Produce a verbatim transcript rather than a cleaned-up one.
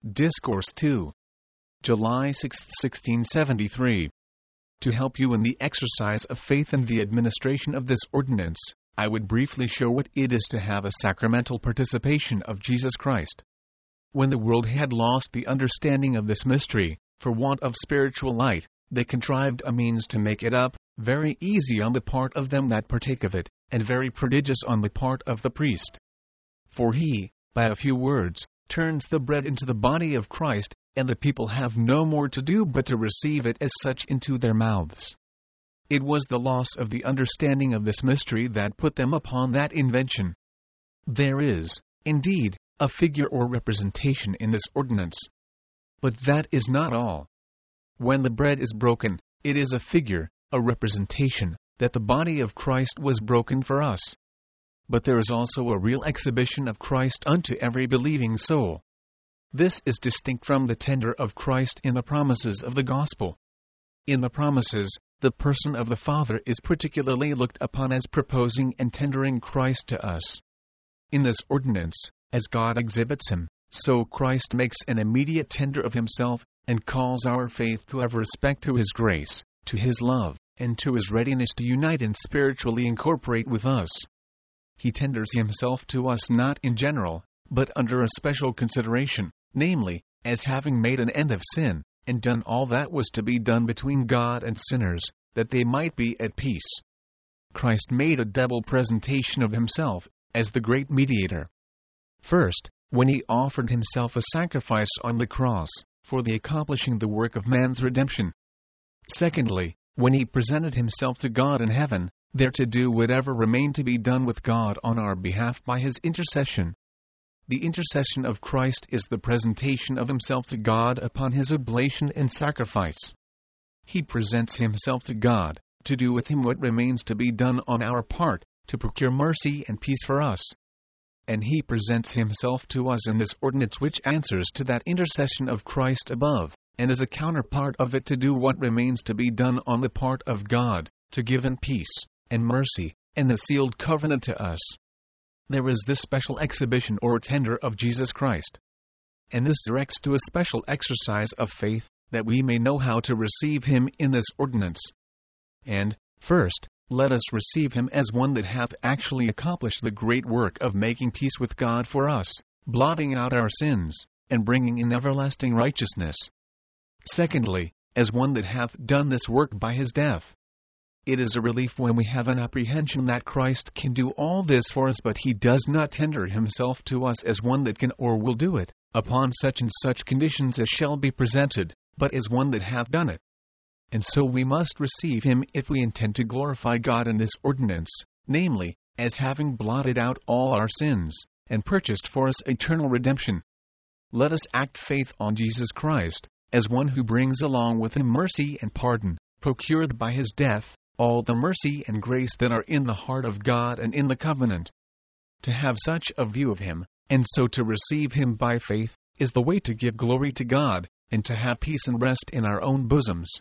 Discourse two. July sixth, sixteen seventy-three. To help you in the exercise of faith and the administration of this ordinance, I would briefly show what it is to have a sacramental participation of Jesus Christ. When the world had lost the understanding of this mystery, for want of spiritual light, they contrived a means to make it up, very easy on the part of them that partake of it, and very prodigious on the part of the priest. For he, by a few words, turns the bread into the body of Christ, and the people have no more to do but to receive it as such into their mouths. It was the loss of the understanding of this mystery that put them upon that invention. There is, indeed, a figure or representation in this ordinance. But that is not all. When the bread is broken, it is a figure, a representation, that the body of Christ was broken for us. But there is also a real exhibition of Christ unto every believing soul. This is distinct from the tender of Christ in the promises of the gospel. In the promises, the person of the Father is particularly looked upon as proposing and tendering Christ to us. In this ordinance, as God exhibits him, so Christ makes an immediate tender of himself, and calls our faith to have respect to his grace, to his love, and to his readiness to unite and spiritually incorporate with us. He tenders himself to us not in general, but under a special consideration, namely, as having made an end of sin, and done all that was to be done between God and sinners, that they might be at peace. Christ made a double presentation of himself, as the great mediator. First, when he offered himself a sacrifice on the cross, for the accomplishing the work of man's redemption. Secondly, when he presented himself to God in heaven, there to do whatever remained to be done with God on our behalf by his intercession. The intercession of Christ is the presentation of himself to God upon his oblation and sacrifice. He presents himself to God, to do with him what remains to be done on our part, to procure mercy and peace for us. And he presents himself to us in this ordinance which answers to that intercession of Christ above, and is a counterpart of it to do what remains to be done on the part of God, to give in peace, and mercy, and the sealed covenant to us. There is this special exhibition or tender of Jesus Christ. And this directs to a special exercise of faith, that we may know how to receive him in this ordinance. And, first, let us receive him as one that hath actually accomplished the great work of making peace with God for us, blotting out our sins, and bringing in everlasting righteousness. Secondly, as one that hath done this work by his death. It is a relief when we have an apprehension that Christ can do all this for us, but he does not tender himself to us as one that can or will do it, upon such and such conditions as shall be presented, but as one that hath done it. And so we must receive him if we intend to glorify God in this ordinance, namely, as having blotted out all our sins, and purchased for us eternal redemption. Let us act faith on Jesus Christ, as one who brings along with him mercy and pardon, procured by his death, all the mercy and grace that are in the heart of God and in the covenant. To have such a view of him, and so to receive him by faith, is the way to give glory to God, and to have peace and rest in our own bosoms.